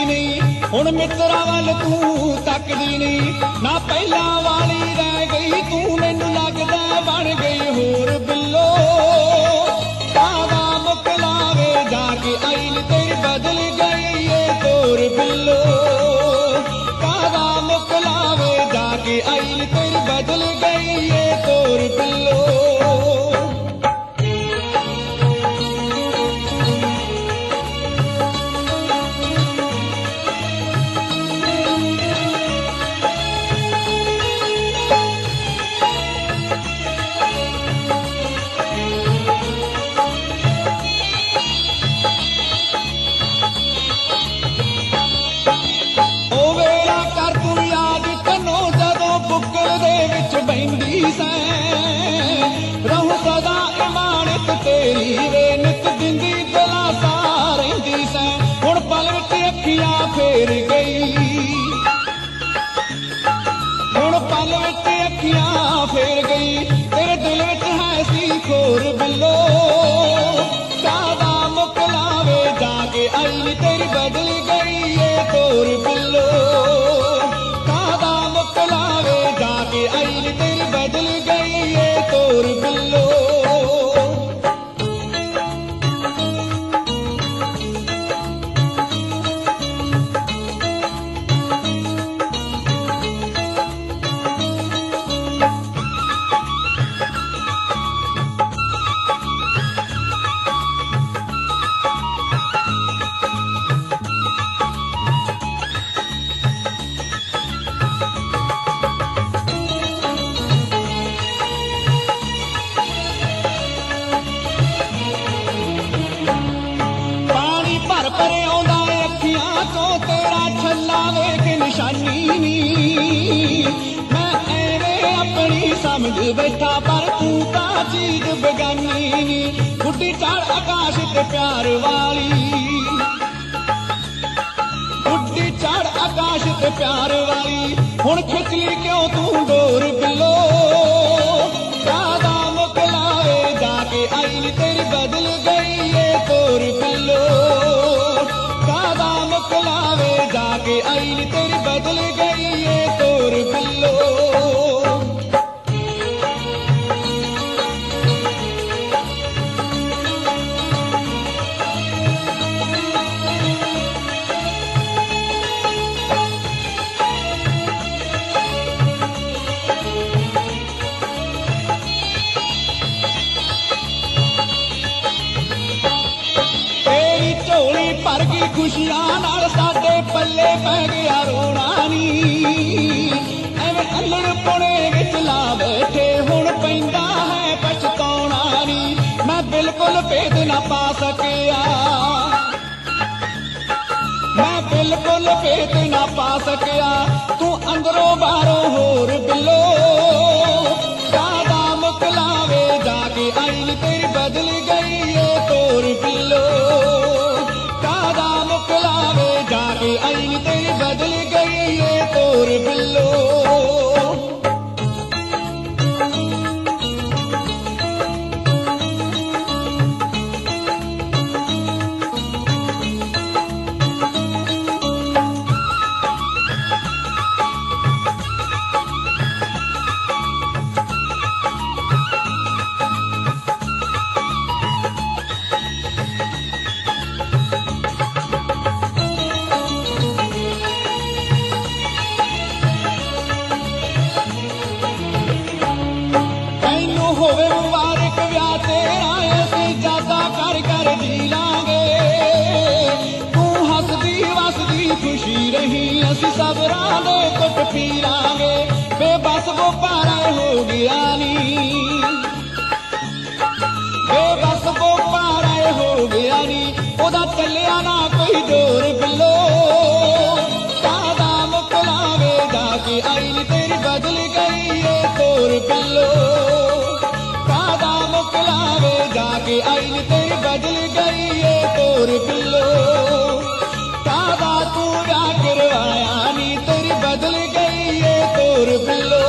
नहीं, हुण मित्रा वल तू तकदी नहीं। ना पहला वाली रह गई तू, मैनू लगदा बन गई होर बिल्लो। कादा मुकलावे जाके आईन तेरी बदल गई ये तोर बिल्लो। कादा मुकलावे जाके आईन तेरी बदल गई ये तोर बिल्लो। रहूं सदा इमानत तेरी वे नित दिंदी दिलासा रहिंदी सै। हुण पल विच अखियां फेर गई, हुण पल विच अखियां फेर गई। तेरे दिल विच है सी खोर बिल्लो। कादा मुकलावे जाके आई तेरी बदल गई ये तोर बिल्लो। कादा मुकलावे जाके आई तेरी बदल गई ये तोर बिल्लो। परे आउंदा अखियां चों तेरा छल्ला वेख निशानी नी। मैं एवें अपनी समझ बैठा पर तू तां चीज बेगानी नी। गुड्डी चढ़ आकाश ते प्यार वाली, गुड्डी चढ़ आकाश ते प्यार वाली। हुण खिच ली क्यों तू डोर बिल्लो। कादा मुकलावे जाके आई तेरी बदल गई ये तोर बिल्लो। कादा मुकलावे जाके आई तेरी बदल गई ये तोर बिल्लो। तेरी झोली भर गई खुशियां नाल साडे पल्ले पै गया रोना नी। एवें अल्लड़ पुणे विच ला बैठे हुण पैंदा है पछताउणा नी। मैं बिल्कुल भेद ना पा सकिया, मैं बिल्कुल भेद ना पा सकिया। तू अंदरों बाहरों होर बिल्लो। कादा मुकलावे जाके आई तेरी बदल गई ये तोर बिल्लो। कादा मुकलावे जाके आई तेरी बदल गई ये तोर बिल्लो। होवे मुबारक व्याह तेरा असीं जादा कर कर जी लांगे। तू हसदी वसदी खुशी रही असीं सबरां दे घुट पी लांगे। बेबस वो पारा हो गया नी, बेबस वो पारा हो गया नी। ओदा चलिया ना कोई जोर बिल्लो। कादा मुकलावे जाके आई तेरी बदल गई ये तोर बिल्लो। कादा मुकलावे जाके आई तेरी बदल गई ये तोर बिल्लो। कादा तू व्याह करवाया नी तेरी बदल गई ये तोर बिल्लो।